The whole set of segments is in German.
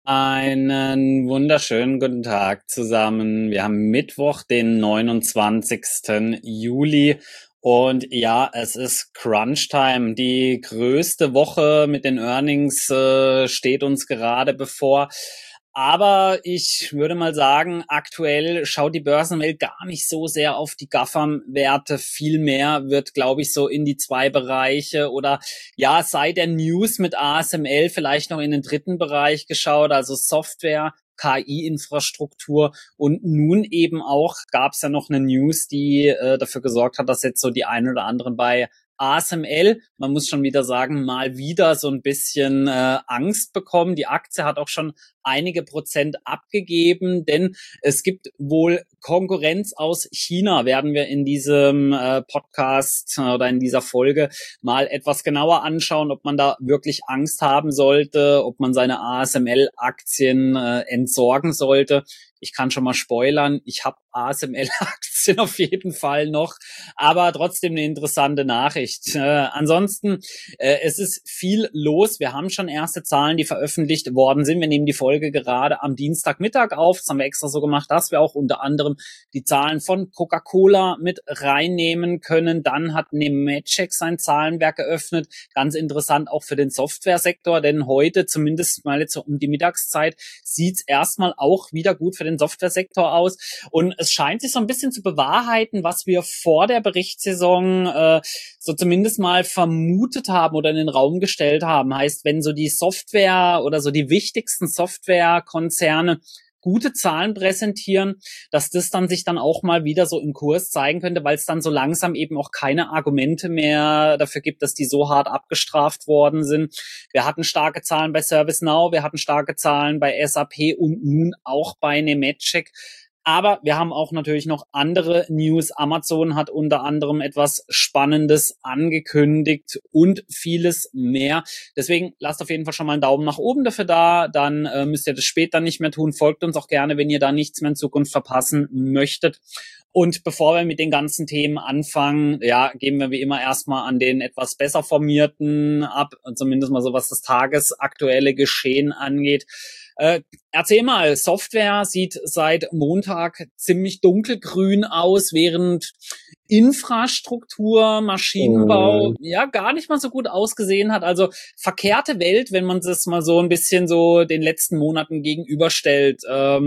Einen wunderschönen guten Tag zusammen. Wir haben Mittwoch, den 29. Juli. Und ja, es ist Crunch-Time. Die größte Woche mit den Earnings steht uns gerade bevor. Aber ich würde mal sagen, aktuell schaut die Börsenwelt gar nicht so sehr auf die GAFAM-Werte. Vielmehr wird, glaube ich, so in die zwei Bereiche oder ja, seit der News mit ASML vielleicht noch in den dritten Bereich geschaut, also Software, KI-Infrastruktur und nun eben auch gab es ja noch eine News, die dafür gesorgt hat, dass jetzt so die einen oder anderen bei ASML, man muss schon wieder sagen, mal wieder so ein bisschen Angst bekommen. Die Aktie hat auch schon einige Prozent abgegeben, denn es gibt wohl Konkurrenz aus China, werden wir in diesem Podcast oder in dieser Folge mal etwas genauer anschauen, ob man da wirklich Angst haben sollte, ob man seine ASML-Aktien entsorgen sollte. Ich kann schon mal spoilern, ich habe ASML-Aktien auf jeden Fall noch, aber trotzdem eine interessante Nachricht. Ansonsten, es ist viel los. Wir haben schon erste Zahlen, die veröffentlicht worden sind. Wir nehmen die Folge gerade am Dienstagmittag auf. Das haben wir extra so gemacht, dass wir auch unter anderem die Zahlen von Coca-Cola mit reinnehmen können. Dann hat Nemetschek sein Zahlenwerk geöffnet. Ganz interessant auch für den Softwaresektor, denn heute, zumindest mal jetzt so um die Mittagszeit, sieht's erstmal auch wieder gut für den Softwaresektor aus. Und es scheint sich so ein bisschen zu bewahrheiten, was wir vor der Berichtssaison so zumindest mal vermutet haben oder in den Raum gestellt haben. Heißt, wenn so die Software oder so die wichtigsten Softwarekonzerne gute Zahlen präsentieren, dass das dann sich dann auch mal wieder so im Kurs zeigen könnte, weil es dann so langsam eben auch keine Argumente mehr dafür gibt, dass die so hart abgestraft worden sind. Wir hatten starke Zahlen bei ServiceNow, wir hatten starke Zahlen bei SAP und nun auch bei Nemetschek. Aber wir haben auch natürlich noch andere News. Amazon hat unter anderem etwas Spannendes angekündigt und vieles mehr. Deswegen lasst auf jeden Fall schon mal einen Daumen nach oben dafür da. Dann müsst ihr das später nicht mehr tun. Folgt uns auch gerne, wenn ihr da nichts mehr in Zukunft verpassen möchtet. Und bevor wir mit den ganzen Themen anfangen, ja, geben wir wie immer erstmal an den etwas besser formierten ab, zumindest mal so, was das tagesaktuelle Geschehen angeht. Erzähl mal, Software sieht seit Montag ziemlich dunkelgrün aus, während Infrastruktur, Maschinenbau ja gar nicht mal so gut ausgesehen hat. Also verkehrte Welt, wenn man das mal so ein bisschen so den letzten Monaten gegenüberstellt.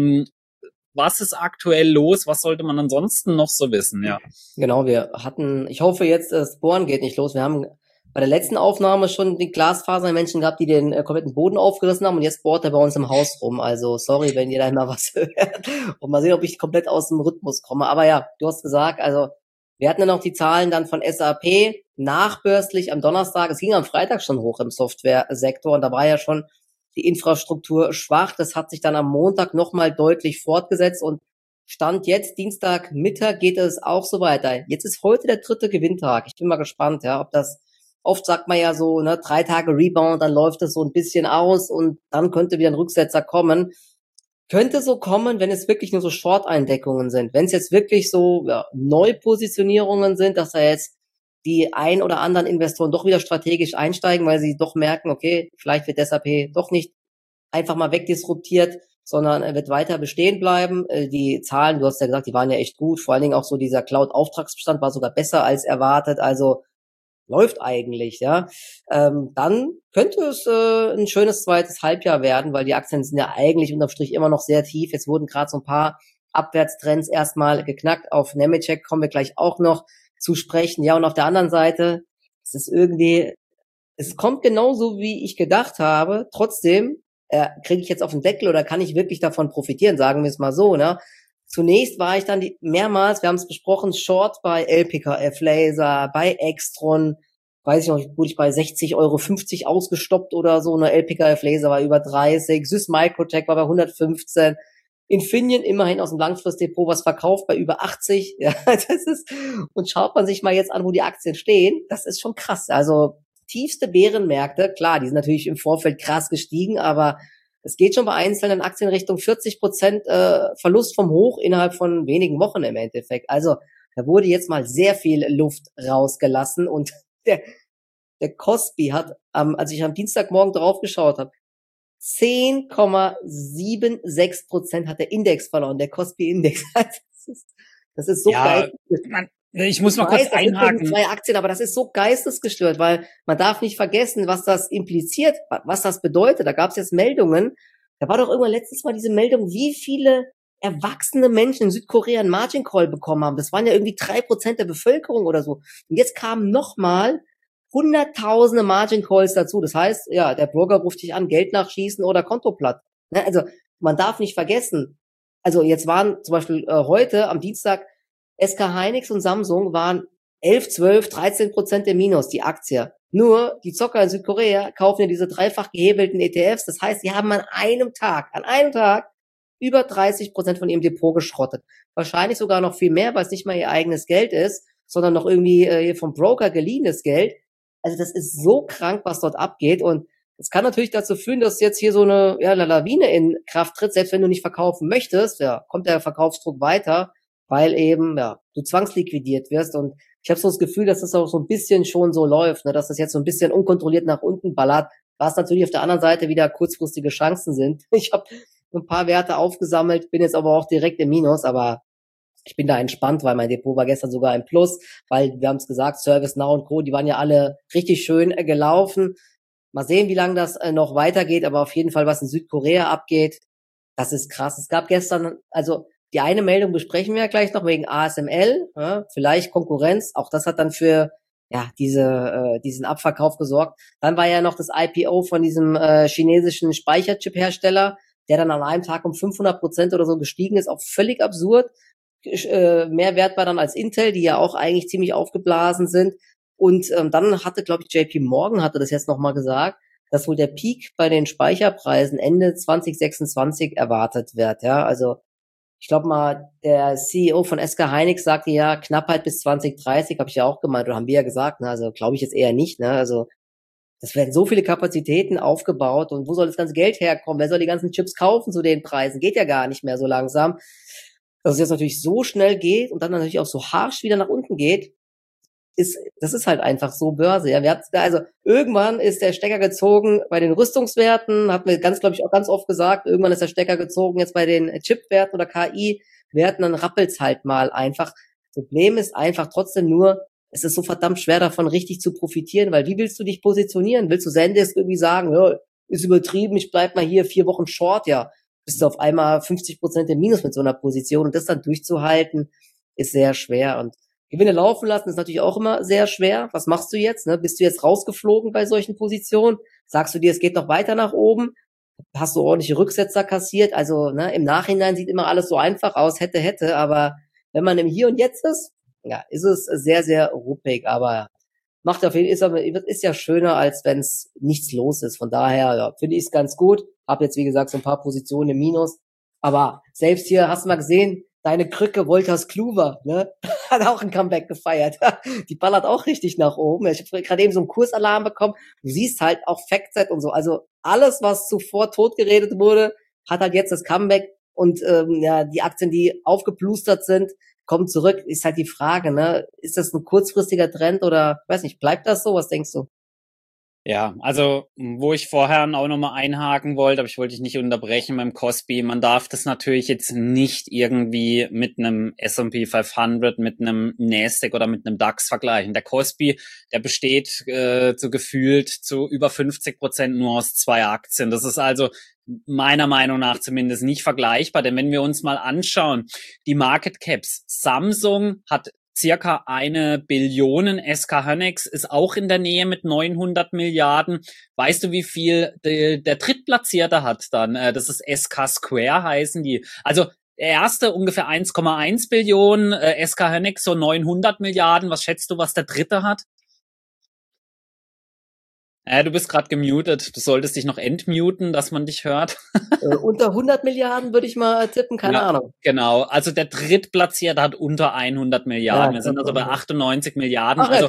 Was ist aktuell los? Was sollte man ansonsten noch so wissen? Ja. Genau, ich hoffe jetzt, das Bohren geht nicht los. Wir haben bei der letzten Aufnahme schon die Glasfasermenschen gehabt, die den kompletten Boden aufgerissen haben und jetzt bohrt er bei uns im Haus rum. Also sorry, wenn ihr da mal was hört und mal sehen, ob ich komplett aus dem Rhythmus komme. Aber ja, du hast gesagt, also wir hatten ja noch die Zahlen dann von SAP nachbörslich am Donnerstag. Es ging am Freitag schon hoch im Softwaresektor und da war ja schon die Infrastruktur schwach. Das hat sich dann am Montag nochmal deutlich fortgesetzt und Stand jetzt, Dienstagmittag, geht es auch so weiter. Jetzt ist heute der dritte Gewinntag. Ich bin mal gespannt, ja, ob das, oft sagt man ja so, ne, 3 Tage Rebound, dann läuft es so ein bisschen aus und dann könnte wieder ein Rücksetzer kommen. Könnte so kommen, wenn es wirklich nur so Short-Eindeckungen sind. Wenn es jetzt wirklich so Neupositionierungen sind, dass da jetzt die ein oder anderen Investoren doch wieder strategisch einsteigen, weil sie doch merken, okay, vielleicht wird SAP doch nicht einfach mal wegdisruptiert, sondern er wird weiter bestehen bleiben. Die Zahlen, du hast ja gesagt, die waren ja echt gut. Vor allen Dingen auch so dieser Cloud-Auftragsbestand war sogar besser als erwartet. Also läuft eigentlich, ja. Dann könnte es ein schönes zweites Halbjahr werden, weil die Aktien sind ja eigentlich unterm Strich immer noch sehr tief. Jetzt wurden gerade so ein paar Abwärtstrends erstmal geknackt. Auf Nemetschek kommen wir gleich auch noch zu sprechen. Ja, und auf der anderen Seite, es kommt genauso, wie ich gedacht habe. Trotzdem kriege ich jetzt auf den Deckel oder kann ich wirklich davon profitieren, sagen wir es mal so, ne? Zunächst war ich dann mehrmals, wir haben es besprochen, Short bei LPKF Laser, bei Extron, weiß ich noch, wurde ich bei 60,50 € ausgestoppt oder so, ne? LPKF Laser war über 30, Sys Microtech war bei 115, Infineon immerhin aus dem Langfristdepot was verkauft bei über 80, ja, das ist, und schaut man sich mal jetzt an, wo die Aktien stehen, das ist schon krass, also tiefste Bärenmärkte, klar, die sind natürlich im Vorfeld krass gestiegen, aber es geht schon bei einzelnen Aktien Richtung 40% Verlust vom Hoch innerhalb von wenigen Wochen im Endeffekt. Also da wurde jetzt mal sehr viel Luft rausgelassen und der Kospi hat, als ich am Dienstagmorgen drauf geschaut habe, 10,76% hat der Index verloren, der Kospi-Index. Das ist so Ja, geil. ich muss mal kurz Das sind einhaken. 2 Aktien, aber das ist so geistesgestört, weil man darf nicht vergessen, was das impliziert, was das bedeutet. Da gab es jetzt Meldungen. Da war doch irgendwann letztens mal diese Meldung, wie viele erwachsene Menschen in Südkorea einen Margin Call bekommen haben. Das waren ja irgendwie 3% der Bevölkerung oder so. Und jetzt kamen nochmal hunderttausende Margin Calls dazu. Das heißt, ja, der Broker ruft dich an, Geld nachschießen oder Konto platt. Ne? Also man darf nicht vergessen, also jetzt waren zum Beispiel heute am Dienstag SK Hynix und Samsung waren 11, 12, 13% im Minus, die Aktie. Nur die Zocker in Südkorea kaufen ja diese dreifach gehebelten ETFs. Das heißt, sie haben an einem Tag über 30% von ihrem Depot geschrottet. Wahrscheinlich sogar noch viel mehr, weil es nicht mal ihr eigenes Geld ist, sondern noch irgendwie vom Broker geliehenes Geld. Also das ist so krank, was dort abgeht. Und es kann natürlich dazu führen, dass jetzt hier so eine Lawine in Kraft tritt. Selbst wenn du nicht verkaufen möchtest, ja, kommt der Verkaufsdruck weiter, weil eben du zwangsliquidiert wirst. Und ich habe so das Gefühl, dass das auch so ein bisschen schon so läuft, ne, dass das jetzt so ein bisschen unkontrolliert nach unten ballert, was natürlich auf der anderen Seite wieder kurzfristige Chancen sind. Ich habe ein paar Werte aufgesammelt, bin jetzt aber auch direkt im Minus, aber ich bin da entspannt, weil mein Depot war gestern sogar im Plus, weil wir haben es gesagt, ServiceNow und Co., die waren ja alle richtig schön gelaufen. Mal sehen, wie lange das noch weitergeht, aber auf jeden Fall, was in Südkorea abgeht, das ist krass. Es gab gestern, also die eine Meldung besprechen wir ja gleich noch wegen ASML, ja, vielleicht Konkurrenz, auch das hat dann für diesen Abverkauf gesorgt. Dann war ja noch das IPO von diesem chinesischen Speicherchip-Hersteller, der dann an einem Tag um 500% oder so gestiegen ist, auch völlig absurd. Mehr wert war dann als Intel, die ja auch eigentlich ziemlich aufgeblasen sind. Und dann hatte, glaube ich, JP Morgan hatte das jetzt nochmal gesagt, dass wohl der Peak bei den Speicherpreisen Ende 2026 erwartet wird. Ja, also ich glaube mal, der CEO von SK Hynix sagte ja, Knappheit bis 2030, habe ich ja auch gemeint, oder haben wir ja gesagt, ne? Also glaube ich jetzt eher nicht. Ne? Also das werden so viele Kapazitäten aufgebaut und wo soll das ganze Geld herkommen? Wer soll die ganzen Chips kaufen zu den Preisen? Geht ja gar nicht mehr so langsam. Dass es jetzt natürlich so schnell geht und dann natürlich auch so harsch wieder nach unten geht, das ist halt einfach so Börse. Ja, also irgendwann ist der Stecker gezogen bei den Rüstungswerten, hat mir glaube ich, auch ganz oft gesagt, irgendwann ist der Stecker gezogen jetzt bei den Chipwerten oder KI-Werten, dann rappelt's halt mal einfach. Problem ist einfach trotzdem nur, es ist so verdammt schwer davon richtig zu profitieren, weil wie willst du dich positionieren? Willst du Zendesk irgendwie sagen, ja, ist übertrieben, ich bleib mal hier 4 Wochen short, ja, bist du auf einmal 50% im Minus mit so einer Position und das dann durchzuhalten, ist sehr schwer und Gewinne laufen lassen ist natürlich auch immer sehr schwer. Was machst du jetzt? Ne? Bist du jetzt rausgeflogen bei solchen Positionen? Sagst du dir, es geht noch weiter nach oben? Hast du ordentliche Rücksetzer kassiert? Also im Nachhinein sieht immer alles so einfach aus, hätte, aber wenn man im Hier und Jetzt ist, ja, ist es sehr, sehr ruppig, aber macht auf jeden Fall, ist ja schöner, als wenn es nichts los ist. Von daher, ja, finde ich es ganz gut. Hab jetzt, wie gesagt, so ein paar Positionen im Minus. Aber selbst hier, hast du mal gesehen, deine Krücke Wolters Kluwer, ne? Hat auch ein Comeback gefeiert. Die ballert auch richtig nach oben. Ich habe gerade eben so einen Kursalarm bekommen. Du siehst halt auch Factset und so. Also alles, was zuvor totgeredet wurde, hat halt jetzt das Comeback. Und die Aktien, die aufgeplustert sind, kommen zurück. Ist halt die Frage, ne? Ist das ein kurzfristiger Trend oder, weiß nicht, bleibt das so? Was denkst du? Ja, also wo ich vorher auch nochmal einhaken wollte, aber ich wollte dich nicht unterbrechen beim Kospi, man darf das natürlich jetzt nicht irgendwie mit einem S&P 500, mit einem Nasdaq oder mit einem DAX vergleichen. Der Kospi, der besteht gefühlt zu über 50% nur aus 2 Aktien. Das ist also meiner Meinung nach zumindest nicht vergleichbar, denn wenn wir uns mal anschauen, die Market Caps, Samsung hat circa 1 Billion, SK Hynix ist auch in der Nähe mit 900 Milliarden. Weißt du, wie viel der Drittplatzierte hat dann? Das ist SK Square heißen die. Also der erste ungefähr 1,1 Billionen, SK Hynix so 900 Milliarden. Was schätzt du, was der dritte hat? Du bist gerade gemutet. Du solltest dich noch entmuten, dass man dich hört. Unter 100 Milliarden würde ich mal tippen, keine Ahnung. Genau, also der Drittplatzierte hat unter 100 Milliarden. Ja, wir sind also bei 98 Milliarden. Ach, also krass.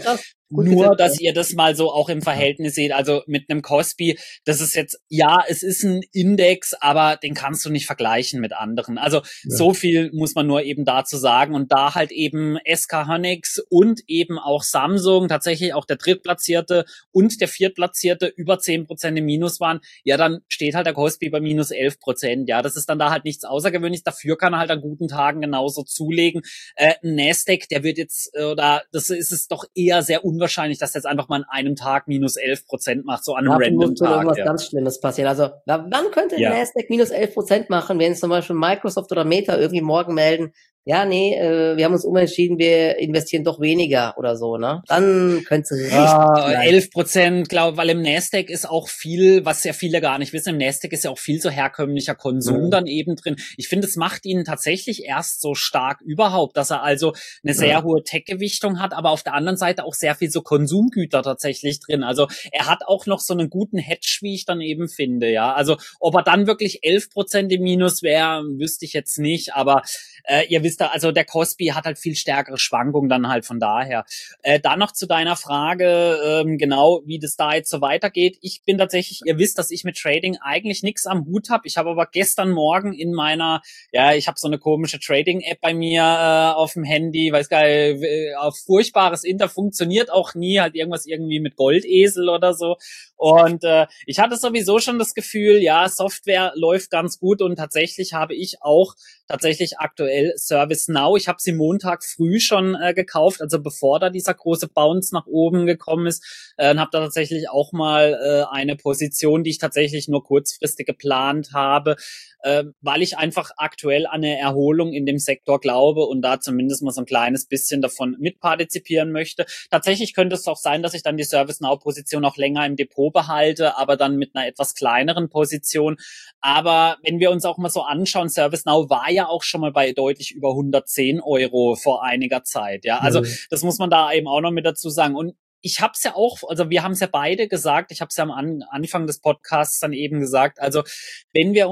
Gut Nur, gesetzt, ja. dass ihr das mal so auch im Verhältnis seht. Also mit einem Kospi, das ist jetzt, ja, es ist ein Index, aber den kannst du nicht vergleichen mit anderen. Also Ja. so viel muss man nur eben dazu sagen. Und da halt eben SK Hynix und eben auch Samsung, tatsächlich auch der Drittplatzierte und der Viertplatzierte über 10% im Minus waren, ja, dann steht halt der Kospi bei minus 11%. Ja, das ist dann da halt nichts Außergewöhnliches. Dafür kann er halt an guten Tagen genauso zulegen. Nasdaq, der wird jetzt, oder das ist es doch eher sehr unwahrscheinlich, dass jetzt einfach mal an einem Tag minus 11% macht, so an einem Dafür random muss schon Tag. irgendwas Ja. ganz Schlimmes passieren. Also, wann könnte Ja. Nasdaq minus 11% machen, wenn zum Beispiel Microsoft oder Meta irgendwie morgen melden, ja, nee, wir haben uns umentschieden, wir investieren doch weniger oder so, ne? Dann könnte es richtig sein. 11%, glaube, weil im Nasdaq ist auch viel, was ja viele gar nicht wissen, im Nasdaq ist ja auch viel so herkömmlicher Konsum dann eben drin. Ich finde, es macht ihn tatsächlich erst so stark überhaupt, dass er also eine sehr hohe Tech-Gewichtung hat, aber auf der anderen Seite auch sehr viel so Konsumgüter tatsächlich drin. Also er hat auch noch so einen guten Hedge, wie ich dann eben finde, ja. Also ob er dann wirklich 11% im Minus wäre, wüsste ich jetzt nicht, aber ihr wisst da, also der Kospi hat halt viel stärkere Schwankungen dann halt von daher. Dann noch zu deiner Frage, genau, wie das da jetzt so weitergeht. Ich bin tatsächlich, ihr wisst, dass ich mit Trading eigentlich nichts am Hut habe. Ich habe aber gestern Morgen in meiner, ja, ich habe so eine komische Trading-App bei mir auf dem Handy, weiß gar nicht, auf furchtbares Inter, funktioniert auch nie, halt irgendwas irgendwie mit Goldesel oder so. Und ich hatte sowieso schon das Gefühl, ja, Software läuft ganz gut und tatsächlich habe ich auch tatsächlich aktuell ServiceNow. Ich habe sie Montag früh schon gekauft, also bevor da dieser große Bounce nach oben gekommen ist, und habe da tatsächlich auch mal eine Position, die ich tatsächlich nur kurzfristig geplant habe, weil ich einfach aktuell an eine Erholung in dem Sektor glaube und da zumindest mal so ein kleines bisschen davon mitpartizipieren möchte. Tatsächlich könnte es auch sein, dass ich dann die ServiceNow-Position auch länger im Depot behalte, aber dann mit einer etwas kleineren Position. Aber wenn wir uns auch mal so anschauen, ServiceNow war ja auch schon mal bei deutlich über 110 € vor einiger Zeit. Ja, also das muss man da eben auch noch mit dazu sagen. Und ich habe es ja auch, also wir haben es ja beide gesagt, ich habe es ja am Anfang des Podcasts dann eben gesagt, also wenn wir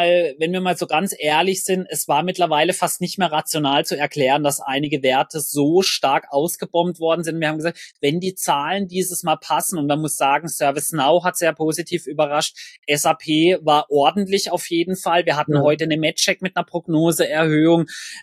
mal so ganz ehrlich sind, es war mittlerweile fast nicht mehr rational zu erklären, dass einige Werte so stark ausgebombt worden sind. Wir haben gesagt, wenn die Zahlen dieses Mal passen, und man muss sagen, ServiceNow hat sehr positiv überrascht, SAP war ordentlich auf jeden Fall. Wir hatten heute eine Medcheck mit einer Prognoseerhöhung.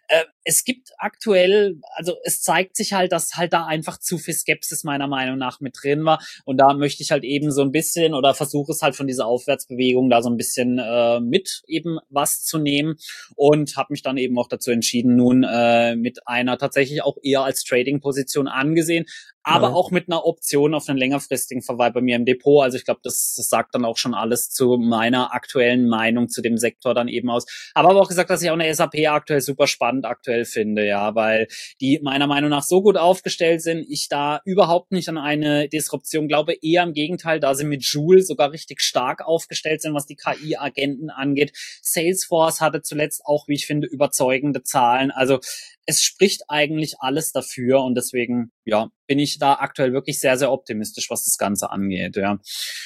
Es gibt aktuell, also es zeigt sich halt, dass halt da einfach zu viel Skepsis meiner Meinung nach mit drin war. Und da möchte ich halt eben so ein bisschen oder versuche es halt von dieser Aufwärtsbewegung da so ein bisschen mit eben was zu nehmen und habe mich dann eben auch dazu entschieden, nun mit einer tatsächlich auch eher als Trading-Position angesehen, aber auch mit einer Option auf einen längerfristigen Verweil bei mir im Depot. Also ich glaube, das sagt dann auch schon alles zu meiner aktuellen Meinung zu dem Sektor dann eben aus. Aber auch gesagt, dass ich auch eine SAP aktuell super spannend aktuell finde, ja, weil die meiner Meinung nach so gut aufgestellt sind, ich da überhaupt nicht an eine Disruption glaube, eher im Gegenteil, da sie mit Joule sogar richtig stark aufgestellt sind, was die KI-Agenten angeht. Salesforce hatte zuletzt auch, wie ich finde, überzeugende Zahlen. Also es spricht eigentlich alles dafür und deswegen, ja, bin ich da aktuell wirklich sehr, sehr optimistisch, was das Ganze angeht, ja.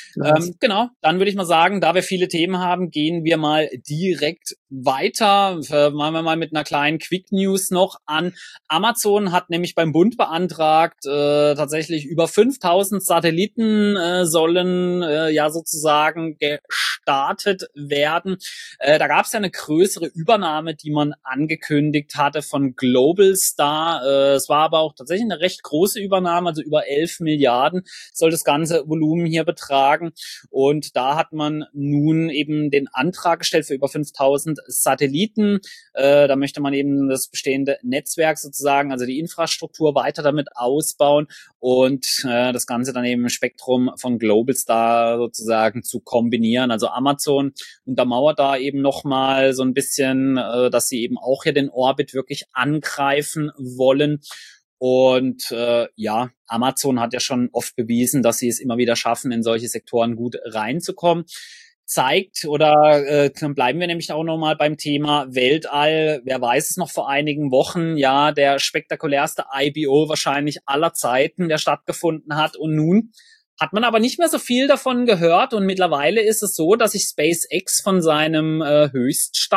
Genau, dann würde ich mal sagen, da wir viele Themen haben, gehen wir mal direkt weiter. Machen wir mal mit einer kleinen Quick News noch an. Amazon hat nämlich beim Bund beantragt, tatsächlich über 5000 Satelliten sollen ja sozusagen gestartet werden. Da gab es ja eine größere Übernahme, die man angekündigt hatte von Globalstar. Es war aber auch tatsächlich eine recht große Übernahme, also über 11 Milliarden soll das ganze Volumen hier betragen. Und da hat man nun eben den Antrag gestellt für über 5000 Satelliten. Da möchte man eben das bestehende Netzwerk sozusagen, also die Infrastruktur weiter damit ausbauen und das Ganze dann eben im Spektrum von Globalstar sozusagen zu kombinieren. Also Amazon untermauert da eben nochmal so ein bisschen, dass sie eben auch hier den Orbit wirklich angreifen wollen. Und ja, Amazon hat ja schon oft bewiesen, dass sie es immer wieder schaffen, in solche Sektoren gut reinzukommen. Zeigt oder bleiben wir nämlich auch nochmal beim Thema Weltall. Wer weiß es noch vor einigen Wochen, ja, der spektakulärste IPO wahrscheinlich aller Zeiten, der stattgefunden hat. Und nun hat man aber nicht mehr so viel davon gehört. Und mittlerweile ist es so, dass sich SpaceX von seinem Höchststand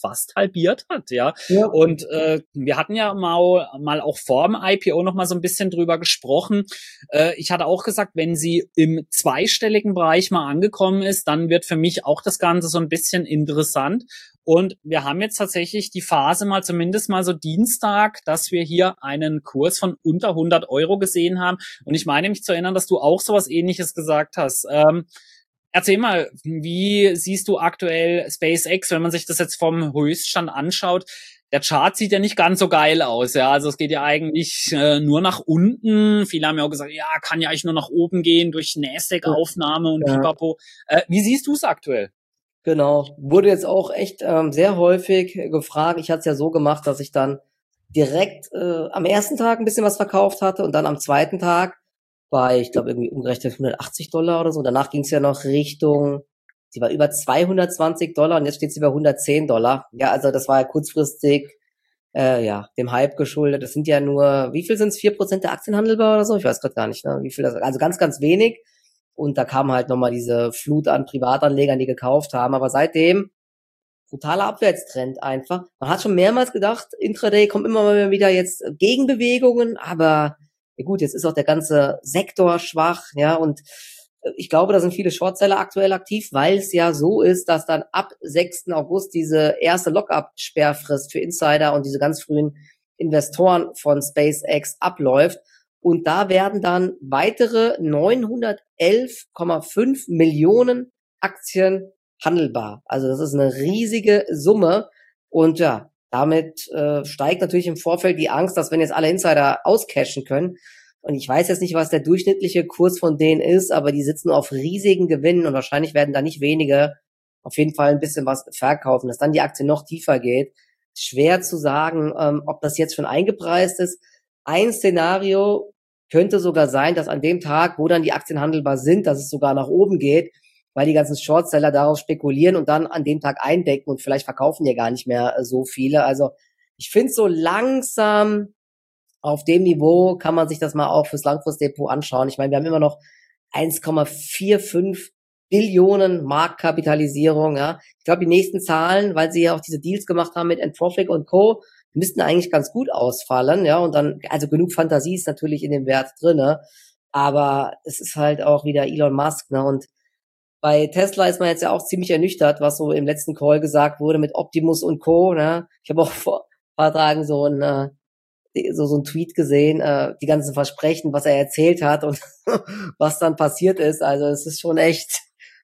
fast halbiert hat, ja. Ja. Und wir hatten ja mal auch vor dem IPO noch mal so ein bisschen drüber gesprochen. Ich hatte auch gesagt, wenn sie im zweistelligen Bereich mal angekommen ist, dann wird für mich auch das Ganze so ein bisschen interessant. Und wir haben jetzt tatsächlich die Phase mal zumindest mal so Dienstag, dass wir hier einen Kurs von unter 100 Euro gesehen haben. Und ich meine mich zu erinnern, dass du auch sowas Ähnliches gesagt hast. Erzähl mal, wie siehst du aktuell SpaceX, wenn man sich das jetzt vom Höchststand anschaut? Der Chart sieht ja nicht ganz so geil aus, ja. Also es geht ja eigentlich nur nach unten. Viele haben ja auch gesagt, ja, kann ja eigentlich nur nach oben gehen durch Nasdaq-Aufnahme und Pipapo. Wie siehst du es aktuell? Genau. Wurde jetzt auch echt sehr häufig gefragt. Ich hatte es ja so gemacht, dass ich dann direkt am ersten Tag ein bisschen was verkauft hatte und dann am zweiten Tag bei, ich glaube, irgendwie umgerechnet $180 oder so. Danach ging es ja noch Richtung, sie war über $220 und jetzt steht sie bei $110. Ja, also das war ja kurzfristig dem Hype geschuldet. Das sind ja nur, wie viel sind es? 4% der Aktien handelbar oder so? Ich weiß gerade gar nicht, ne? Wie viel das, also ganz, ganz wenig. Und da kam halt nochmal diese Flut an Privatanlegern, die gekauft haben. Aber seitdem brutaler Abwärtstrend einfach. Man hat schon mehrmals gedacht, Intraday kommt immer mal wieder jetzt Gegenbewegungen, aber ja gut, jetzt ist auch der ganze Sektor schwach, ja, und ich glaube, da sind viele Shortseller aktuell aktiv, weil es ja so ist, dass dann ab 6. August diese erste Lockup-Sperrfrist für Insider und diese ganz frühen Investoren von SpaceX abläuft. Und da werden dann weitere 911,5 Millionen Aktien handelbar. Also das ist eine riesige Summe. Und ja, damit steigt natürlich im Vorfeld die Angst, dass wenn jetzt alle Insider auscashen können, und ich weiß jetzt nicht, was der durchschnittliche Kurs von denen ist, aber die sitzen auf riesigen Gewinnen und wahrscheinlich werden da nicht wenige auf jeden Fall ein bisschen was verkaufen, dass dann die Aktie noch tiefer geht. Schwer zu sagen, ob das jetzt schon eingepreist ist. Ein Szenario könnte sogar sein, dass an dem Tag, wo dann die Aktien handelbar sind, dass es sogar nach oben geht, weil die ganzen Shortseller darauf spekulieren und dann an dem Tag eindecken und vielleicht verkaufen die gar nicht mehr so viele. Also ich finde so langsam auf dem Niveau kann man sich das mal auch fürs Langfristdepot anschauen. Ich meine, wir haben immer noch 1,45 Billionen Marktkapitalisierung. Ja, ich glaube, die nächsten Zahlen, weil sie ja auch diese Deals gemacht haben mit Anthropic und Co., müssten eigentlich ganz gut ausfallen. Ja, und dann, also genug Fantasie ist natürlich in dem Wert drinne, aber es ist halt auch wieder Elon Musk, ne? Und bei Tesla ist man jetzt ja auch ziemlich ernüchtert, was so im letzten Call gesagt wurde mit Optimus und Co. Ne? Ich habe auch vor ein paar Tagen so ein Tweet gesehen, die ganzen Versprechen, was er erzählt hat und was dann passiert ist. Also es ist schon echt,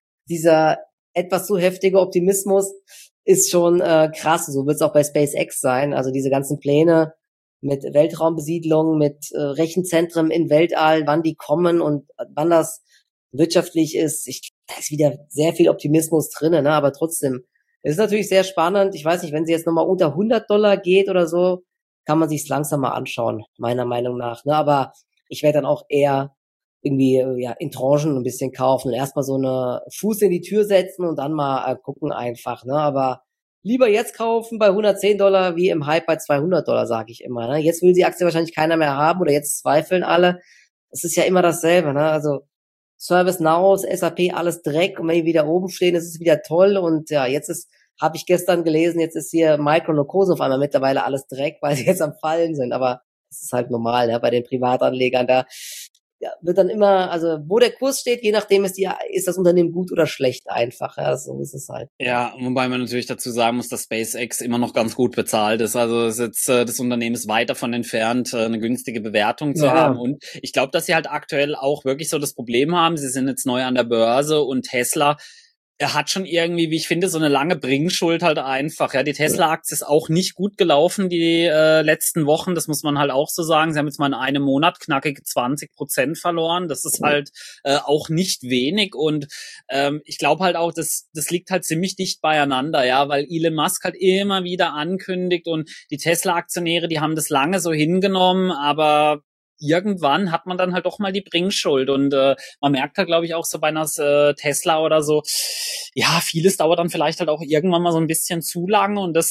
dieser etwas zu heftige Optimismus ist schon krass. So wird es auch bei SpaceX sein. Also diese ganzen Pläne mit Weltraumbesiedlung, mit Rechenzentren im Weltall, wann die kommen und wann das wirtschaftlich ist. Da ist wieder sehr viel Optimismus drin, ne? Aber trotzdem, es ist natürlich sehr spannend. Ich weiß nicht, wenn sie jetzt nochmal unter $100 geht oder so, kann man sich's langsam mal anschauen, meiner Meinung nach. Ne? Aber ich werde dann auch eher irgendwie in Tranchen ein bisschen kaufen und erstmal so eine Fuß in die Tür setzen und dann mal gucken einfach. Ne? Aber lieber jetzt kaufen bei $110 wie im Hype bei $200, sage ich immer. Ne? Jetzt will die Aktie wahrscheinlich keiner mehr haben oder jetzt zweifeln alle. Es ist ja immer dasselbe. Ne? Also ServiceNow, SAP, alles Dreck und wenn die wieder oben stehen, ist es wieder toll und ja, habe ich gestern gelesen, jetzt ist hier Micron und Co. auf einmal mittlerweile alles Dreck, weil sie jetzt am Fallen sind. Aber das ist halt normal, ja, bei den Privatanlegern. Da wird dann immer, also wo der Kurs steht, je nachdem ist das Unternehmen gut oder schlecht einfach. Ja, so ist es halt. Ja, wobei man natürlich dazu sagen muss, dass SpaceX immer noch ganz gut bezahlt ist. Also ist jetzt, das Unternehmen ist weit davon entfernt, eine günstige Bewertung zu haben. Und ich glaube, dass sie halt aktuell auch wirklich so das Problem haben. Sie sind jetzt neu an der Börse und Tesla hat schon irgendwie, wie ich finde, so eine lange Bringschuld halt einfach. Ja, die Tesla-Aktie ist auch nicht gut gelaufen die letzten Wochen. Das muss man halt auch so sagen. Sie haben jetzt mal in einem Monat knackige 20% verloren. Das ist halt auch nicht wenig. Und ich glaube halt auch, das liegt halt ziemlich dicht beieinander, ja, weil Elon Musk halt immer wieder ankündigt und die Tesla-Aktionäre, die haben das lange so hingenommen, aber irgendwann hat man dann halt doch mal die Bringschuld und man merkt halt, glaube ich, auch so bei einer Tesla oder so, ja, vieles dauert dann vielleicht halt auch irgendwann mal so ein bisschen zu lange und das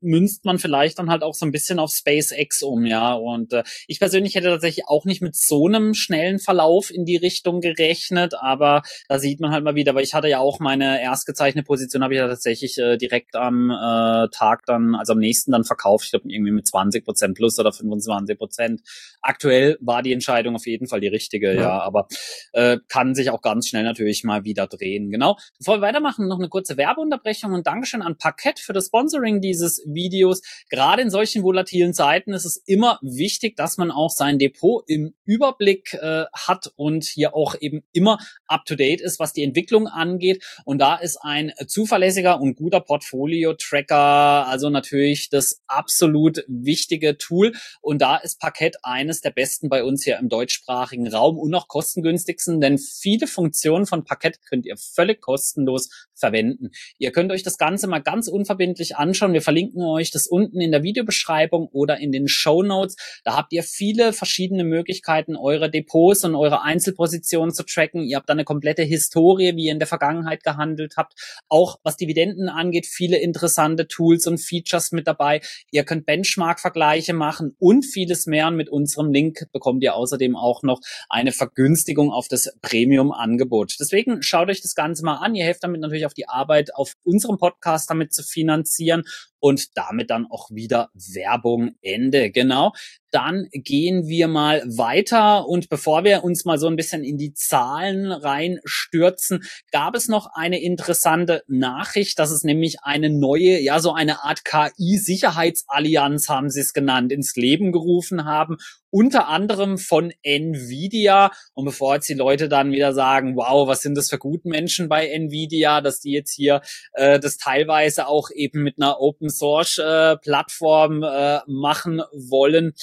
münzt man vielleicht dann halt auch so ein bisschen auf SpaceX um, ja. Und ich persönlich hätte tatsächlich auch nicht mit so einem schnellen Verlauf in die Richtung gerechnet, aber da sieht man halt mal wieder, weil ich hatte ja auch meine erst gezeichnete Position, habe ich ja tatsächlich direkt am Tag dann, also am nächsten dann verkauft. Ich glaube irgendwie mit 20% plus oder 25%. Aktuell war die Entscheidung auf jeden Fall die richtige, ja, aber kann sich auch ganz schnell natürlich mal wieder drehen. Genau. Bevor wir weitermachen, noch eine kurze Werbeunterbrechung und Dankeschön an Parkett für das Sponsoring dieses Videos. Gerade in solchen volatilen Zeiten ist es immer wichtig, dass man auch sein Depot im Überblick hat und hier auch eben immer up-to-date ist, was die Entwicklung angeht. Und da ist ein zuverlässiger und guter Portfolio-Tracker also natürlich das absolut wichtige Tool. Und da ist Parkett eines der besten bei uns hier im deutschsprachigen Raum und noch kostengünstigsten, denn viele Funktionen von Parkett könnt ihr völlig kostenlos verwenden. Ihr könnt euch das Ganze mal ganz unverbindlich anschauen. Wir verlinken euch das unten in der Videobeschreibung oder in den Shownotes. Da habt ihr viele verschiedene Möglichkeiten, eure Depots und eure Einzelpositionen zu tracken. Ihr habt da eine komplette Historie, wie ihr in der Vergangenheit gehandelt habt. Auch was Dividenden angeht, viele interessante Tools und Features mit dabei. Ihr könnt Benchmark-Vergleiche machen und vieles mehr. Und mit unserem Link bekommt ihr außerdem auch noch eine Vergünstigung auf das Premium-Angebot. Deswegen schaut euch das Ganze mal an. Ihr helft damit natürlich auf die Arbeit auf unserem Podcast damit zu finanzieren und damit dann auch wieder Werbung Ende. Genau. Dann gehen wir mal weiter und bevor wir uns mal so ein bisschen in die Zahlen reinstürzen, gab es noch eine interessante Nachricht, dass es nämlich eine neue, ja so eine Art KI-Sicherheitsallianz, haben sie es genannt, ins Leben gerufen haben, unter anderem von Nvidia. Und bevor jetzt die Leute dann wieder sagen, wow, was sind das für gute Menschen bei Nvidia, dass die jetzt hier das teilweise auch eben mit einer Open-Source-Plattform machen wollen.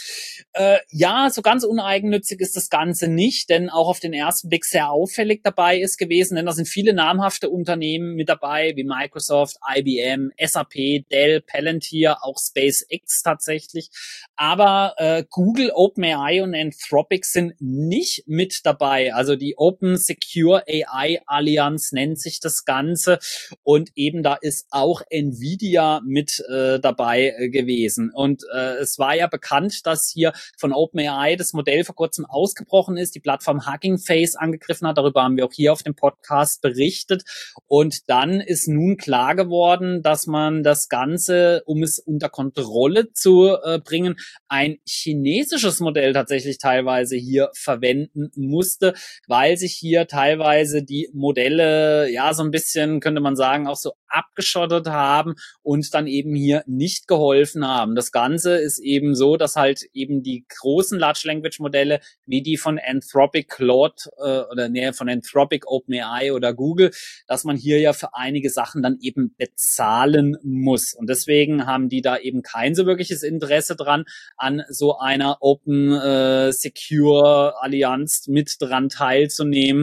Ja, so ganz uneigennützig ist das Ganze nicht, denn auch auf den ersten Blick sehr auffällig dabei ist gewesen, denn da sind viele namhafte Unternehmen mit dabei, wie Microsoft, IBM, SAP, Dell, Palantir, auch SpaceX tatsächlich. Aber Google, OpenAI und Anthropic sind nicht mit dabei. Also die Open Secure AI Allianz nennt sich das Ganze und eben da ist auch Nvidia mit dabei gewesen. Und es war ja bekannt, dass hier von OpenAI das Modell vor kurzem ausgebrochen ist, die Plattform Hugging Face angegriffen hat. Darüber haben wir auch hier auf dem Podcast berichtet. Und dann ist nun klar geworden, dass man das Ganze, um es unter Kontrolle zu bringen, ein chinesisches Modell tatsächlich teilweise hier verwenden musste, weil sich hier teilweise die Modelle, ja, so ein bisschen, könnte man sagen, auch so abgeschottet haben und dann eben hier nicht geholfen haben. Das Ganze ist eben so, dass halt eben die großen Large Language Modelle wie die von Anthropic Claude von Anthropic, OpenAI oder Google, dass man hier ja für einige Sachen dann eben bezahlen muss. Und deswegen haben die da eben kein so wirkliches Interesse dran, an so einer Open Secure Allianz mit dran teilzunehmen.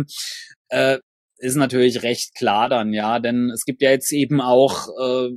Ist natürlich recht klar dann, ja, denn es gibt ja jetzt eben auch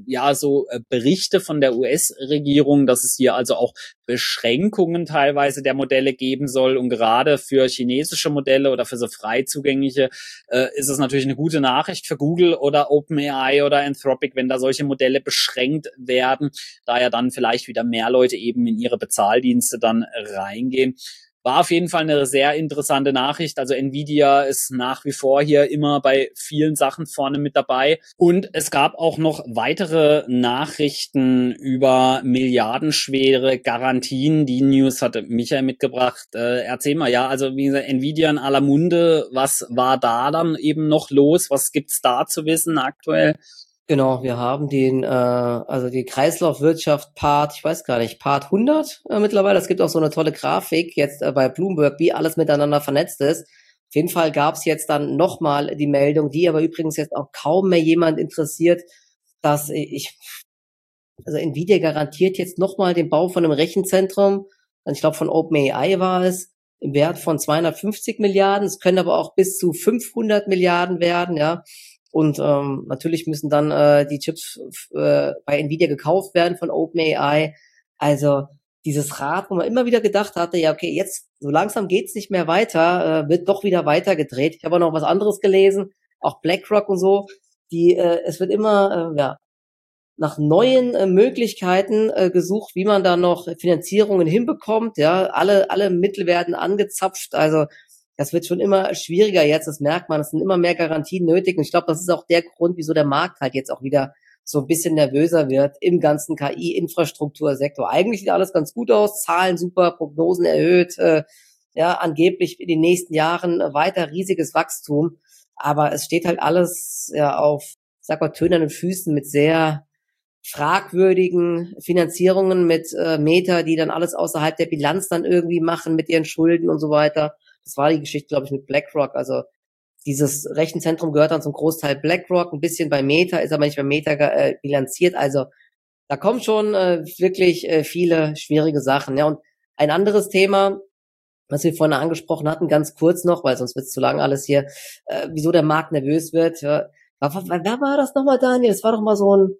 Berichte von der US-Regierung, dass es hier also auch Beschränkungen teilweise der Modelle geben soll und gerade für chinesische Modelle oder für so frei zugängliche ist es natürlich eine gute Nachricht für Google oder OpenAI oder Anthropic, wenn da solche Modelle beschränkt werden, da ja dann vielleicht wieder mehr Leute eben in ihre Bezahldienste dann reingehen. War auf jeden Fall eine sehr interessante Nachricht. Also Nvidia ist nach wie vor hier immer bei vielen Sachen vorne mit dabei. Und es gab auch noch weitere Nachrichten über milliardenschwere Garantien. Die News hatte Michael mitgebracht. Erzähl mal, ja, also wie gesagt, Nvidia in aller Munde. Was war da dann eben noch los? Was gibt's da zu wissen aktuell? Genau, wir haben also die Kreislaufwirtschaft Part, ich weiß gar nicht, Part 100 mittlerweile. Es gibt auch so eine tolle Grafik jetzt bei Bloomberg, wie alles miteinander vernetzt ist. Auf jeden Fall gab es jetzt dann nochmal die Meldung, die aber übrigens jetzt auch kaum mehr jemand interessiert, dass also Nvidia garantiert jetzt nochmal den Bau von einem Rechenzentrum, ich glaube von OpenAI war es, im Wert von 250 Milliarden. Es können aber auch bis zu 500 Milliarden werden, ja. Und natürlich müssen dann die Chips bei Nvidia gekauft werden von OpenAI. Also dieses Rad, wo man immer wieder gedacht hatte, ja okay, jetzt so langsam geht's nicht mehr weiter, wird doch wieder weitergedreht. Ich habe auch noch was anderes gelesen, auch BlackRock und so. Es wird immer nach neuen Möglichkeiten gesucht, wie man da noch Finanzierungen hinbekommt. Ja, alle Mittel werden angezapft. Also das wird schon immer schwieriger jetzt. Das merkt man. Es sind immer mehr Garantien nötig. Und ich glaube, das ist auch der Grund, wieso der Markt halt jetzt auch wieder so ein bisschen nervöser wird im ganzen KI-Infrastruktursektor. Eigentlich sieht alles ganz gut aus. Zahlen super, Prognosen erhöht. Ja, angeblich in den nächsten Jahren weiter riesiges Wachstum. Aber es steht halt alles ja auf, sag mal, tönernen Füßen mit sehr fragwürdigen Finanzierungen, mit Meta, die dann alles außerhalb der Bilanz dann irgendwie machen mit ihren Schulden und so weiter. Das war die Geschichte, glaube ich, mit BlackRock. Also dieses Rechenzentrum gehört dann zum Großteil BlackRock, ein bisschen bei Meta, ist aber nicht bei Meta bilanziert. Also da kommen schon wirklich viele schwierige Sachen. Ja, und ein anderes Thema, was wir vorhin angesprochen hatten, ganz kurz noch, weil sonst wird es zu lang alles hier, wieso der Markt nervös wird. Ja. Wer war das nochmal, Daniel? Das war doch mal so ein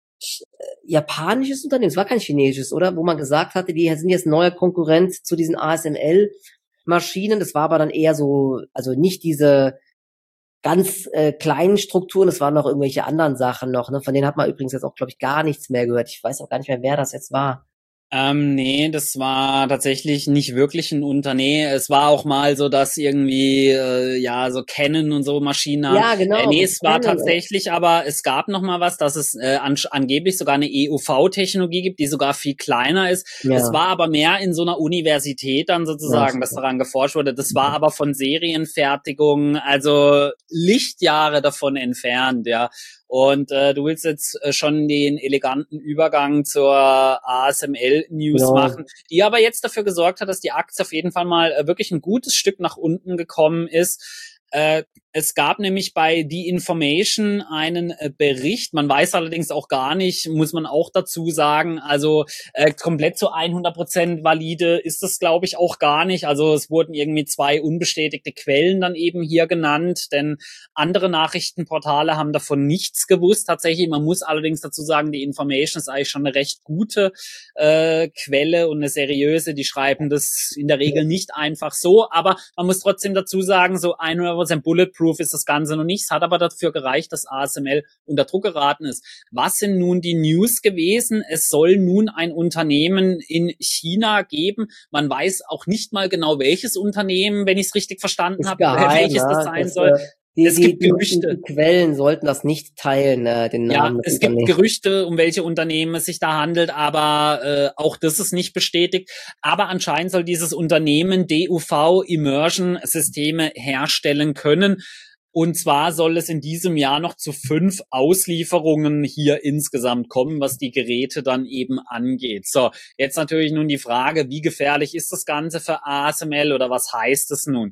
japanisches Unternehmen, es war kein chinesisches, oder? Wo man gesagt hatte, die sind jetzt ein neuer Konkurrent zu diesen ASML-Maschinen. Das war aber dann eher so, also nicht diese ganz kleinen Strukturen, es waren noch irgendwelche anderen Sachen noch. Ne? Von denen hat man übrigens jetzt auch, glaube ich, gar nichts mehr gehört. Ich weiß auch gar nicht mehr, wer das jetzt war. Nee, das war tatsächlich nicht wirklich ein Unternehmen. Es war auch mal so, dass irgendwie, ja, so Canon und so Maschinen haben. Ja, genau. Nee, es war tatsächlich, aber es gab noch mal was, dass es angeblich sogar eine EUV-Technologie gibt, die sogar viel kleiner ist. Ja. Es war aber mehr in so einer Universität dann sozusagen, Ja, dass daran geforscht wurde. Das war aber von Serienfertigung, also Lichtjahre davon entfernt, ja. Und du willst jetzt schon den eleganten Übergang zur ASML-News machen, die aber jetzt dafür gesorgt hat, dass die Aktie auf jeden Fall mal wirklich ein gutes Stück nach unten gekommen ist. Es gab nämlich bei The Information einen Bericht, man weiß allerdings auch gar nicht, muss man auch dazu sagen, also komplett zu 100% valide ist das, glaube ich, auch gar nicht. Also es wurden irgendwie 2 unbestätigte Quellen dann eben hier genannt, denn andere Nachrichtenportale haben davon nichts gewusst. Tatsächlich, man muss allerdings dazu sagen, The Information ist eigentlich schon eine recht gute Quelle und eine seriöse, die schreiben das in der Regel nicht einfach so, aber man muss trotzdem dazu sagen, so 100% Bulletproof ist das Ganze noch nicht. Es hat aber dafür gereicht, dass ASML unter Druck geraten ist. Was sind nun die News gewesen? Es soll nun ein Unternehmen in China geben. Man weiß auch nicht mal genau, welches Unternehmen, wenn ich es richtig verstanden habe, welches das sein soll. Es gibt Gerüchte. Die Quellen sollten das nicht teilen, den Namen. Ja, es gibt Gerüchte, um welche Unternehmen es sich da handelt, aber auch das ist nicht bestätigt. Aber anscheinend soll dieses Unternehmen DUV Immersion Systeme herstellen können. Und zwar soll es in diesem Jahr noch zu 5 Auslieferungen hier insgesamt kommen, was die Geräte dann eben angeht. So, jetzt natürlich nun die Frage, wie gefährlich ist das Ganze für ASML oder was heißt es nun?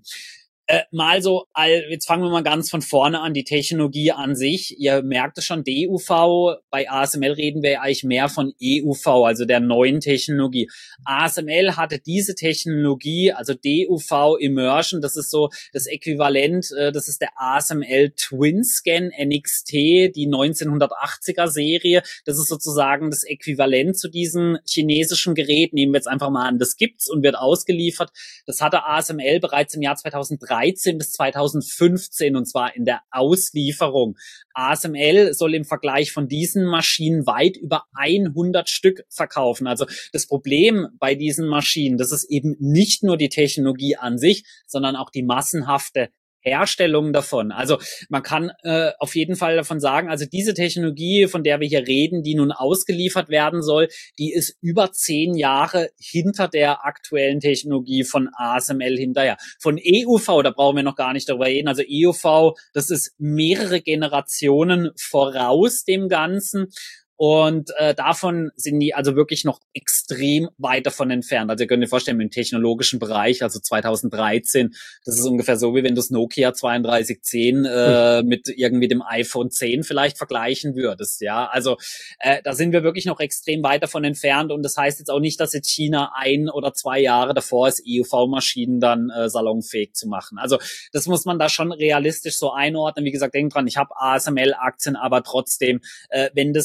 Jetzt fangen wir mal ganz von vorne an, die Technologie an sich. Ihr merkt es schon, DUV, bei ASML reden wir eigentlich mehr von EUV, also der neuen Technologie. ASML hatte diese Technologie, also DUV Immersion, das ist so das Äquivalent, das ist der ASML TwinScan NXT, die 1980er Serie. Das ist sozusagen das Äquivalent zu diesem chinesischen Gerät. Nehmen wir jetzt einfach mal an, das gibt's und wird ausgeliefert. Das hatte ASML bereits im Jahr 2013 bis 2015 und zwar in der Auslieferung. ASML soll im Vergleich von diesen Maschinen weit über 100 Stück verkaufen. Also das Problem bei diesen Maschinen, das ist eben nicht nur die Technologie an sich, sondern auch die massenhafte Herstellung davon. Also man kann auf jeden Fall davon sagen, also diese Technologie, von der wir hier reden, die nun ausgeliefert werden soll, die ist über 10 Jahre hinter der aktuellen Technologie von ASML hinterher. Von EUV, da brauchen wir noch gar nicht darüber reden. Also EUV, das ist mehrere Generationen voraus dem Ganzen. Und davon sind die also wirklich noch extrem weit davon entfernt. Also ihr könnt euch vorstellen, im technologischen Bereich, also 2013, das ist ungefähr so, wie wenn du das Nokia 3210 mit irgendwie dem iPhone 10 vielleicht vergleichen würdest. Ja, also da sind wir wirklich noch extrem weit davon entfernt. Und das heißt jetzt auch nicht, dass jetzt China 1 oder 2 Jahre davor ist, EUV-Maschinen dann salonfähig zu machen. Also das muss man da schon realistisch so einordnen. Wie gesagt, denkt dran, ich habe ASML-Aktien, aber trotzdem, wenn das da jetzt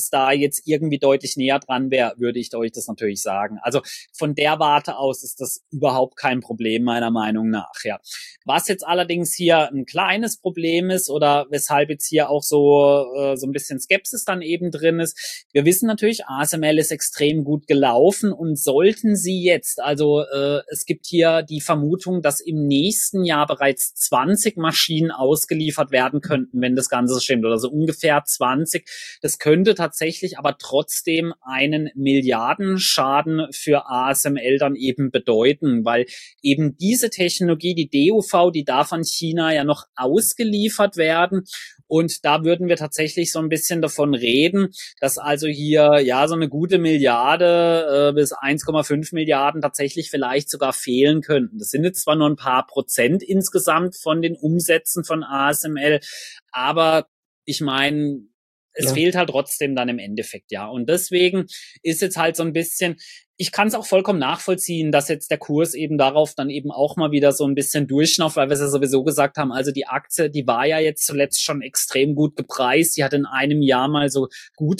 jetzt irgendwie deutlich näher dran wäre, würde ich euch das natürlich sagen. Also von der Warte aus ist das überhaupt kein Problem, meiner Meinung nach, ja. Was jetzt allerdings hier ein kleines Problem ist oder weshalb jetzt hier auch so ein bisschen Skepsis dann eben drin ist, wir wissen natürlich, ASML ist extrem gut gelaufen und sollten sie jetzt, also es gibt hier die Vermutung, dass im nächsten Jahr bereits 20 Maschinen ausgeliefert werden könnten, wenn das Ganze stimmt, oder so ungefähr 20. Das könnte tatsächlich aber trotzdem einen Milliardenschaden für ASML dann eben bedeuten, weil eben diese Technologie, die DUV, die darf an China ja noch ausgeliefert werden. Und da würden wir tatsächlich so ein bisschen davon reden, dass also hier ja so eine gute Milliarde bis 1,5 Milliarden tatsächlich vielleicht sogar fehlen könnten. Das sind jetzt zwar nur ein paar Prozent insgesamt von den Umsätzen von ASML, aber ich meine, es fehlt halt trotzdem dann im Endeffekt, ja. Und deswegen ist jetzt halt so ein bisschen, ich kann es auch vollkommen nachvollziehen, dass jetzt der Kurs eben darauf dann eben auch mal wieder so ein bisschen durchschnauft, weil wir es ja sowieso gesagt haben, also die Aktie, die war ja jetzt zuletzt schon extrem gut gepreist. Die hat in einem Jahr mal so gute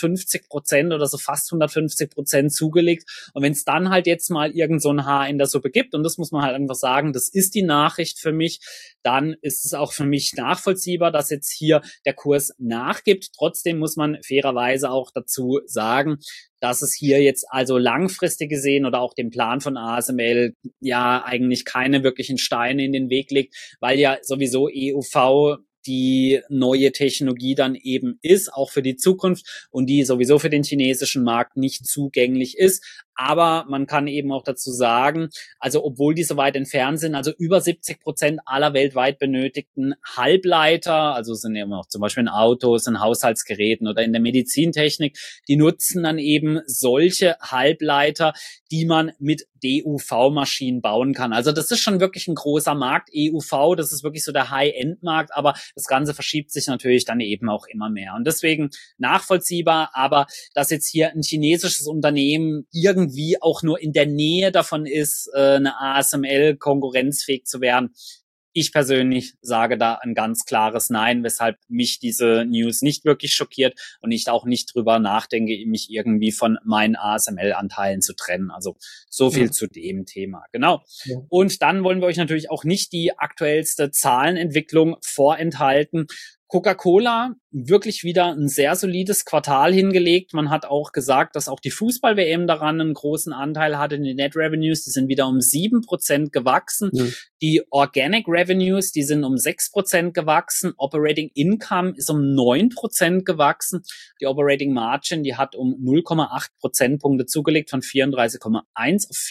150% oder so fast 150% zugelegt. Und wenn es dann halt jetzt mal irgend so ein Haar in der Suppe gibt, und das muss man halt einfach sagen, das ist die Nachricht für mich, dann ist es auch für mich nachvollziehbar, dass jetzt hier der Kurs nachgibt. Trotzdem muss man fairerweise auch dazu sagen, dass es hier jetzt also langfristig gesehen oder auch dem Plan von ASML ja eigentlich keine wirklichen Steine in den Weg legt, weil ja sowieso EUV die neue Technologie dann eben ist, auch für die Zukunft und die sowieso für den chinesischen Markt nicht zugänglich ist. Aber man kann eben auch dazu sagen, also obwohl die so weit entfernt sind, also über 70% aller weltweit benötigten Halbleiter, also sind immer noch zum Beispiel in Autos, in Haushaltsgeräten oder in der Medizintechnik, die nutzen dann eben solche Halbleiter, die man mit DUV-Maschinen bauen kann. Also das ist schon wirklich ein großer Markt. EUV, das ist wirklich so der High-End-Markt, aber das Ganze verschiebt sich natürlich dann eben auch immer mehr. Und deswegen nachvollziehbar, aber dass jetzt hier ein chinesisches Unternehmen irgendwie auch nur in der Nähe davon ist, eine ASML konkurrenzfähig zu werden, ich persönlich sage da ein ganz klares Nein, weshalb mich diese News nicht wirklich schockiert und ich auch nicht drüber nachdenke, mich irgendwie von meinen ASML-Anteilen zu trennen. Also so viel zu dem Thema. Genau. Ja. Und dann wollen wir euch natürlich auch nicht die aktuellste Zahlenentwicklung vorenthalten. Coca-Cola wirklich wieder ein sehr solides Quartal hingelegt. Man hat auch gesagt, dass auch die Fußball-WM daran einen großen Anteil hatte. Die Net Revenues, die sind wieder um 7% gewachsen. Ja. Die Organic Revenues, die sind um 6% gewachsen. Operating Income ist um 9% gewachsen. Die Operating Margin, die hat um 0,8 Prozentpunkte zugelegt, von 34,1 auf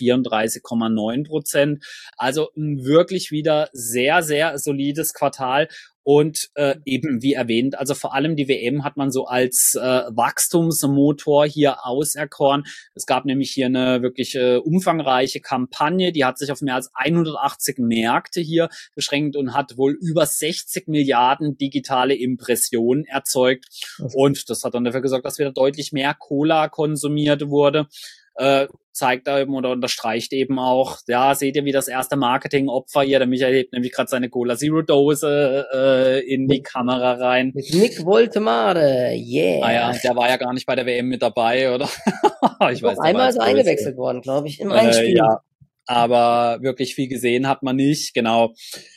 34,9%. Also ein wirklich wieder sehr, sehr solides Quartal. Und eben wie erwähnt, also vor allem die WM hat man so als Wachstumsmotor hier auserkoren. Es gab nämlich hier eine wirklich umfangreiche Kampagne, die hat sich auf mehr als 180 Märkte hier beschränkt und hat wohl über 60 Milliarden digitale Impressionen erzeugt. Und das hat dann dafür gesorgt, dass wieder deutlich mehr Cola konsumiert wurde. Zeigt da eben oder unterstreicht eben auch, ja, seht ihr, wie das erste Marketing-Opfer hier, der Michael hebt nämlich gerade seine Cola Zero Dose in die Kamera rein. Mit Nick Woltemade, yeah. Ah ja, der war ja gar nicht bei der WM mit dabei, oder? Ich weiß, einmal ist er eingewechselt worden, glaube ich, im Einspiel. Ja, aber wirklich viel gesehen hat man nicht, genau.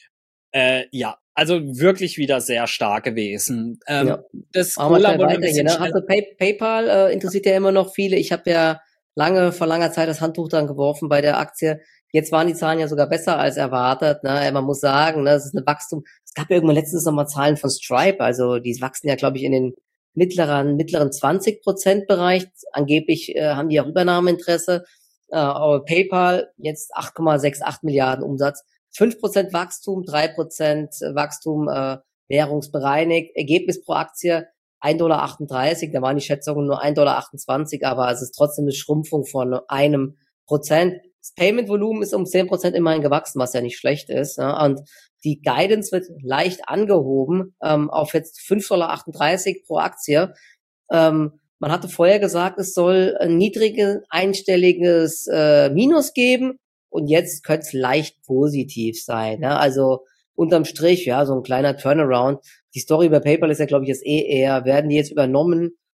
Ja, also wirklich wieder sehr stark gewesen. Das Cola wurde ein bisschen hier, ne? Also PayPal interessiert ja immer noch viele. Ich habe ja vor langer Zeit das Handtuch dann geworfen bei der Aktie. Jetzt waren die Zahlen ja sogar besser als erwartet. Ne? Man muss sagen, ne, es ist eine Wachstum. Es gab ja irgendwann letztens nochmal Zahlen von Stripe. Also die wachsen ja, glaube ich, in den mittleren 20%-Bereich. Angeblich haben die auch Übernahmeinteresse. Aber PayPal jetzt 8,68 Milliarden Umsatz. 5% Wachstum, 3% Wachstum währungsbereinigt. Ergebnis pro Aktie 1,38 $, da waren die Schätzungen nur 1,28 $, aber es ist trotzdem eine Schrumpfung von 1%. Das Payment-Volumen ist um 10% immerhin gewachsen, was ja nicht schlecht ist. Ne? Und die Guidance wird leicht angehoben auf jetzt 5,38 $ pro Aktie. Man hatte vorher gesagt, es soll ein niedriges, einstelliges Minus geben und jetzt könnte es leicht positiv sein. Ne? Also unterm Strich, ja, so ein kleiner Turnaround. Die Story bei PayPal ist ja, glaube ich, jetzt eher, werden die jetzt übernommen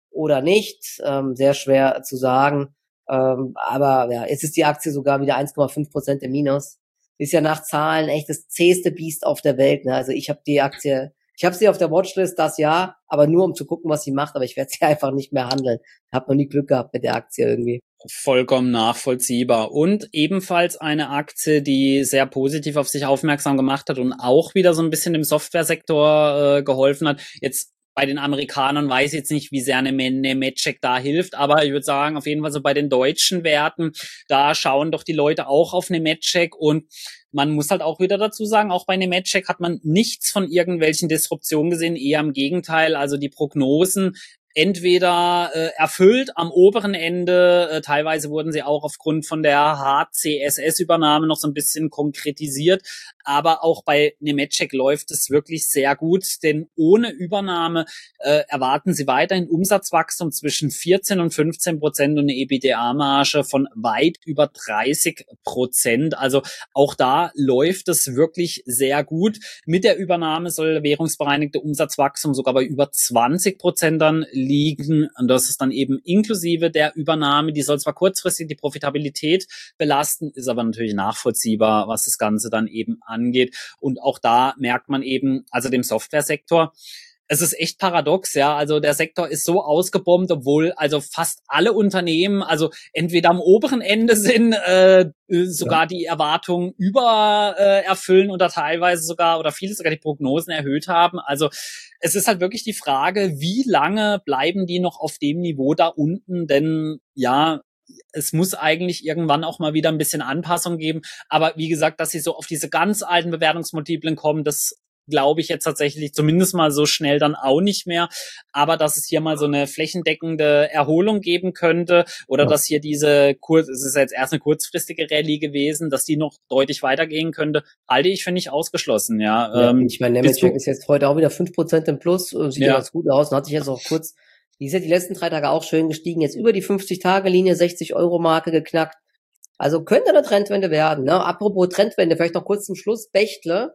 oder nicht. Sehr schwer zu sagen. Aber ja, jetzt ist die Aktie sogar wieder 1,5% im Minus. Ist ja nach Zahlen echt das zäheste Biest auf der Welt. Ne? Also ich habe die Aktie, ich habe sie auf der Watchlist das Jahr, aber nur um zu gucken, was sie macht. Aber ich werde sie einfach nicht mehr handeln. Hab noch nie Glück gehabt mit der Aktie irgendwie. Vollkommen nachvollziehbar. Und ebenfalls eine Aktie, die sehr positiv auf sich aufmerksam gemacht hat und auch wieder so ein bisschen dem Softwaresektor geholfen hat. Jetzt bei den Amerikanern weiß ich jetzt nicht, wie sehr eine Nemetschek da hilft, aber ich würde sagen, auf jeden Fall so bei den deutschen Werten, da schauen doch die Leute auch auf Nemetschek und man muss halt auch wieder dazu sagen, auch bei Nemetschek hat man nichts von irgendwelchen Disruptionen gesehen, eher im Gegenteil, also die Prognosen entweder erfüllt am oberen Ende, teilweise wurden sie auch aufgrund von der HCSS-Übernahme noch so ein bisschen konkretisiert, aber auch bei Nemetschek läuft es wirklich sehr gut, denn ohne Übernahme erwarten sie weiterhin Umsatzwachstum zwischen 14 und 15% und eine EBITDA-Marge von weit über 30%. Also auch da läuft es wirklich sehr gut. Mit der Übernahme soll währungsbereinigte Umsatzwachstum sogar bei über 20% dann liegen. Und das ist dann eben inklusive der Übernahme. Die soll zwar kurzfristig die Profitabilität belasten, ist aber natürlich nachvollziehbar, was das Ganze dann eben angeht. Und auch da merkt man eben, also dem Softwaresektor, es ist echt paradox, ja. Also der Sektor ist so ausgebombt, obwohl also fast alle Unternehmen, also entweder am oberen Ende sind, sogar die Erwartungen über erfüllen oder teilweise sogar oder viele sogar die Prognosen erhöht haben. Also es ist halt wirklich die Frage, wie lange bleiben die noch auf dem Niveau da unten? Denn ja, es muss eigentlich irgendwann auch mal wieder ein bisschen Anpassung geben. Aber wie gesagt, dass sie so auf diese ganz alten Bewertungsmultiplen kommen, das glaube ich jetzt tatsächlich zumindest mal so schnell dann auch nicht mehr. Aber dass es hier mal so eine flächendeckende Erholung geben könnte oder dass hier es ist jetzt erst eine kurzfristige Rallye gewesen, dass die noch deutlich weitergehen könnte, halte ich für nicht ausgeschlossen, ja. Ich meine, Nemetschek ist jetzt heute auch wieder 5% im Plus, sieht ja ganz gut aus und hat sich jetzt auch kurz, die ist ja die letzten 3 Tage auch schön gestiegen, jetzt über die 50-Tage-Linie, 60-Euro-Marke geknackt. Also könnte eine Trendwende werden, ne? Apropos Trendwende, vielleicht noch kurz zum Schluss, Bechtle,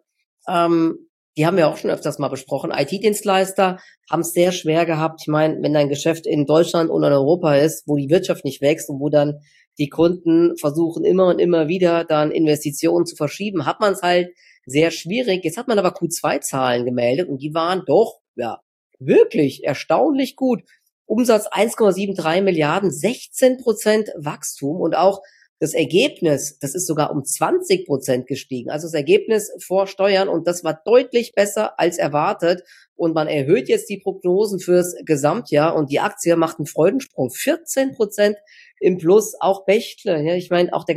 die haben wir auch schon öfters mal besprochen. IT-Dienstleister haben es sehr schwer gehabt. Ich meine, wenn dein Geschäft in Deutschland oder in Europa ist, wo die Wirtschaft nicht wächst und wo dann die Kunden versuchen immer und immer wieder dann Investitionen zu verschieben, hat man es halt sehr schwierig. Jetzt hat man aber Q2-Zahlen gemeldet und die waren doch, ja, wirklich erstaunlich gut. Umsatz 1,73 Milliarden, 16% Wachstum und auch das Ergebnis, das ist sogar um 20% gestiegen. Also das Ergebnis vor Steuern und das war deutlich besser als erwartet. Und man erhöht jetzt die Prognosen fürs Gesamtjahr und die Aktie macht einen Freudensprung. 14% im Plus, auch Bechtle. Ja, ich meine, auch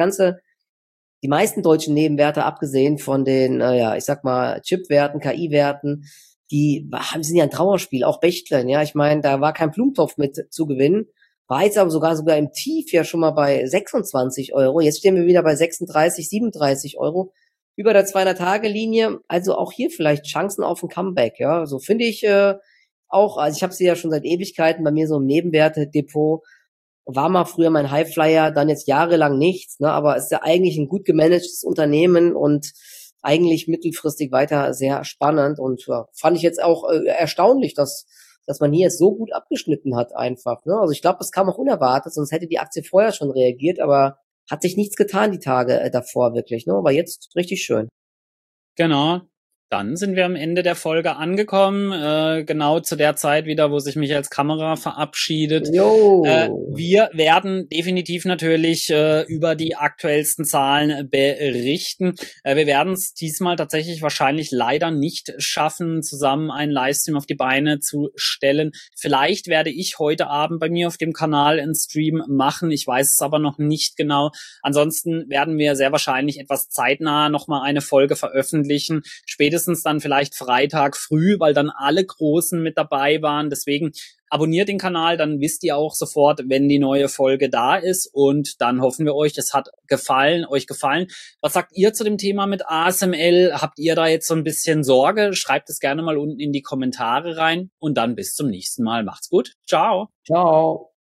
die meisten deutschen Nebenwerte, abgesehen von den, ich sag mal, Chipwerten, KI-Werten, die sind ja ein Trauerspiel, auch Bechtle. Ja, ich meine, da war kein Blumentopf mit zu gewinnen. War jetzt aber sogar im Tief ja schon mal bei 26 Euro. Jetzt stehen wir wieder bei 36, 37 Euro über der 200-Tage-Linie. Also auch hier vielleicht Chancen auf ein Comeback. Ja, so finde ich auch. Also ich habe sie ja schon seit Ewigkeiten bei mir so im Nebenwerte-Depot. War mal früher mein Highflyer, dann jetzt jahrelang nichts. Ne, aber es ist ja eigentlich ein gut gemanagtes Unternehmen und eigentlich mittelfristig weiter sehr spannend. Und ja, fand ich jetzt auch erstaunlich, dass man hier jetzt so gut abgeschnitten hat einfach. Ne? Also ich glaube, das kam auch unerwartet, sonst hätte die Aktie vorher schon reagiert, aber hat sich nichts getan die Tage davor wirklich. Ne? Aber jetzt richtig schön. Genau. Dann sind wir am Ende der Folge angekommen, genau zu der Zeit wieder, wo sich Michaels Kamera verabschiedet. Wir werden definitiv natürlich über die aktuellsten Zahlen berichten. Wir werden es diesmal tatsächlich wahrscheinlich leider nicht schaffen, zusammen einen Livestream auf die Beine zu stellen. Vielleicht werde ich heute Abend bei mir auf dem Kanal einen Stream machen. Ich weiß es aber noch nicht genau. Ansonsten werden wir sehr wahrscheinlich etwas zeitnah nochmal eine Folge veröffentlichen. Spätestens dann vielleicht Freitag früh, weil dann alle Großen mit dabei waren. Deswegen abonniert den Kanal, dann wisst ihr auch sofort, wenn die neue Folge da ist. Und dann hoffen wir euch, es hat euch gefallen. Was sagt ihr zu dem Thema mit ASML? Habt ihr da jetzt so ein bisschen Sorge? Schreibt es gerne mal unten in die Kommentare rein. Und dann bis zum nächsten Mal. Macht's gut. Ciao. Ciao.